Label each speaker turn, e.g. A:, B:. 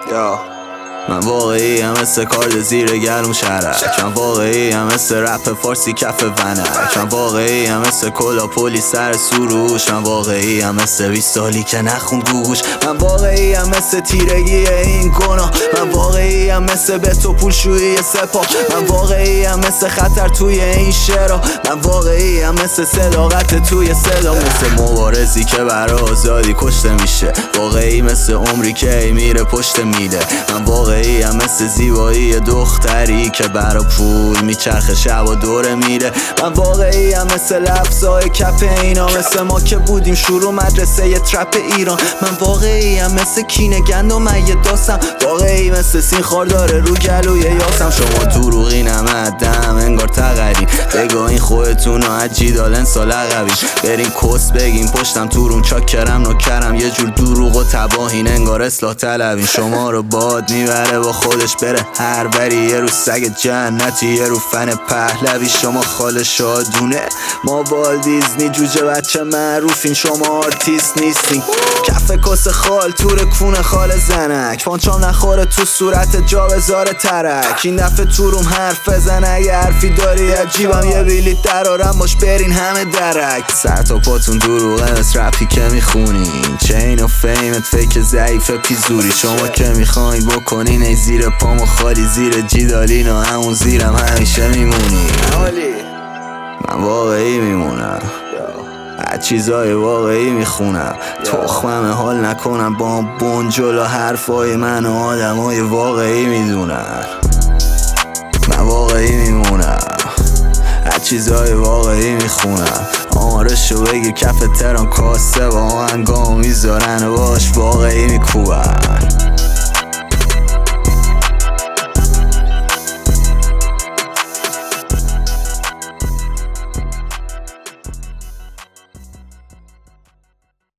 A: من واقعی هم مثل کارد زیر گلوم شرک، من واقعی هم مثل رپ فارسی کف ونک، من واقعی هم مثل کلا پلی سر سروش، من واقعی هم مثل 20 سالی که نخوند گوش، من واقعی هم مثل تیرگی این گناه، من واقعی هم مثل بت و پولشویی سپاه، من واقعی هم مثل خطر توی این شعرها، من واقعی هم مثل صداقت توی صدا، مثل مبارزی که برای آزادی کشته میشه، واقعی مثل عمری که میره پشت میله، من واقعی هم مثل زیبایی دختری که برا پول میچرخه شب و دوره میره، من واقعی هم مثل لفظای کپ اینا، مثل ما که بودیم شروع مدرسه ی ترپ ایران، من واقعی هم مثل کینه گندم یه داستم، واقعی مثل سین خارداره رو گلوی یاسم، شما دروغی نمدم انگار تقرین، بگاهین خودتون و عجی دالن سال عقبین، برین کس بگین پشتم تو روم چاکرم نوکرم، یه جور دروغ و تباهین انگار اصلاح طلبین، شما رو باد میبره با خودش بره هر بری، یه رو سگ جنتی یه رو فن پهلوی، شما خال شادونه ما والت دیزنی، جوجه بچه معروفین شما آرتیست نیستین، کف کس خال تور کون خال زنک، پانچام نخوره تو صورت جا بذاره ترک، این دفعه تو روم حرف بزن اگه حرفی داری عجیبم، یه بیلیت درارم باش برین همه درک، سر تا پاتون دروغه مثل رپی که میخونین، چین و فیمت فیک ضعیف پیزوری، شما که میخواین بکنین ای زیر پامو خالی، زیر جیدالین و همون زیرم همیشه میمونی، من واقعی میمونم، هر چیزای واقعی میخونم، تخمم حال نکنم با بنجل و حرفای من و آدمای واقعی میدونن، من واقعی میمونم، هر چیزای واقعی میخونم، آمارشو بگیر کف تران کاسه با آهنگام میذارن و باش واقعی میکوبن.